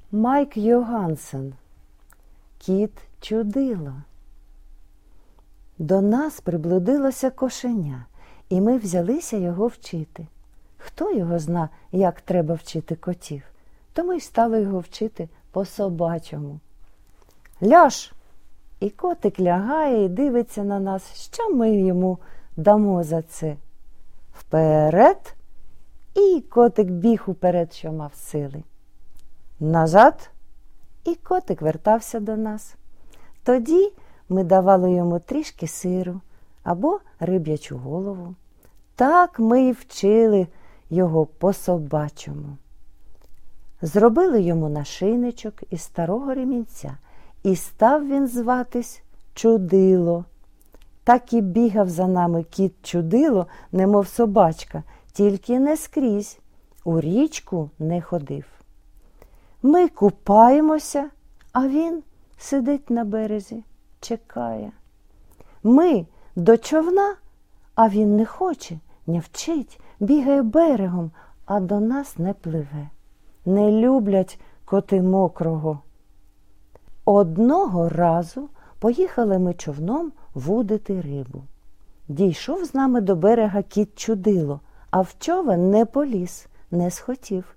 Майк Йогансен. Кіт-чудило. До нас приблудилося кошеня, і ми взялися його вчити. Хто його зна, як треба вчити котів? То ми й стали його вчити по-собачому. Ляж! І котик лягає і дивиться на нас, що ми йому дамо за це. Вперед! І котик біг уперед, що мав сили. Назад! І котик вертався до нас. Тоді ми давали йому трішки сиру або риб'ячу голову. Так ми й вчили його по-собачому. Зробили йому нашийничок із старого ремінця, і став він зватись Чудило. Так і бігав за нами кіт-чудило, немов собачка, тільки не скрізь, у річку не ходив. Ми купаємося, а він сидить на березі, чекає. Ми до човна, а він не хоче, не вчить, бігає берегом, а до нас не пливе. Не люблять коти мокрого. Одного разу поїхали ми човном вудити рибу. Дійшов з нами до берега кіт-чудило, а в човен не поліз, не схотів.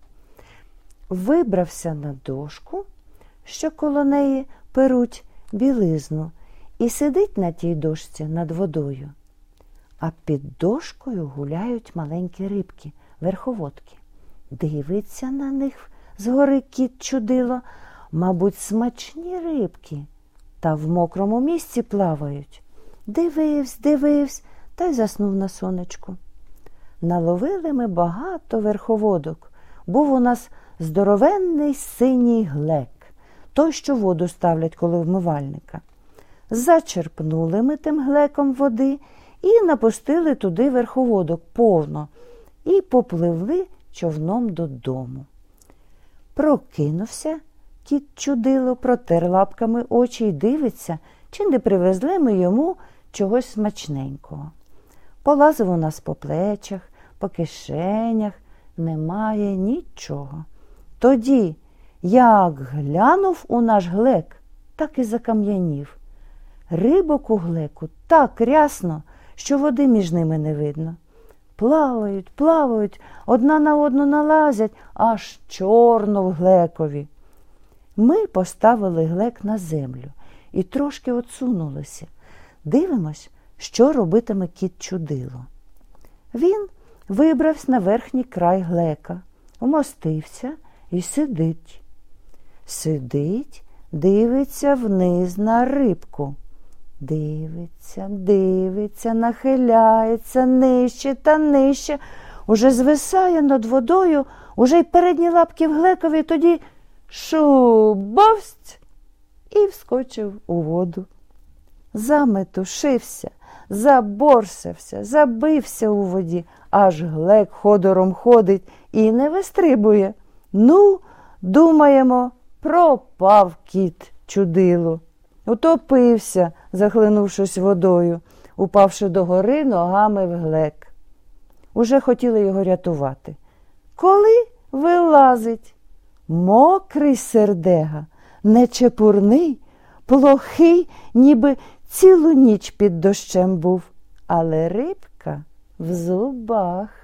Вибрався на дошку, що коло неї перуть білизну, і сидить на тій дошці над водою. А під дошкою гуляють маленькі рибки, верховодки. Дивиться на них згори кіт-чудило, мабуть, смачні рибки, та в мокрому місці плавають. Дививсь, та й заснув на сонечку. Наловили ми багато верховодок. Був у нас здоровенний синій глек, той, що воду ставлять коло вмивальника. Зачерпнули ми тим глеком води і напустили туди верховодок повно і попливли човном додому. Прокинувся кіт-чудило, протер лапками очі й дивиться, чи не привезли ми йому чогось смачненького. Полазив у нас по плечах, по кишенях, немає нічого. Тоді, як глянув у наш глек, так і закам'янів. Рибок у глеку так рясно, що води між ними не видно. Плавають, одна на одну налазять, аж чорно в глекові. Ми поставили глек на землю і трошки отсунулися. Дивимось, що робитиме кіт-чудило. Він вибрався на верхній край глека, вмостився і сидить. Сидить, дивиться вниз на рибку. Дивиться, нахиляється нижче та нижче, уже звисає над водою, уже й передні лапки в глекові, тоді шубовсть і вскочив у воду. Заметушився, заборсився, забився у воді, аж глек ходором ходить і не вистрибує. Ну, думаємо, пропав кіт-чудило. Утопився, захлинувшись водою, упавши догори ногами в глек. Уже хотіли його рятувати. Коли вилазить мокрий сердега, нечепурний, плохий, ніби цілу ніч під дощем був, але рибка в зубах.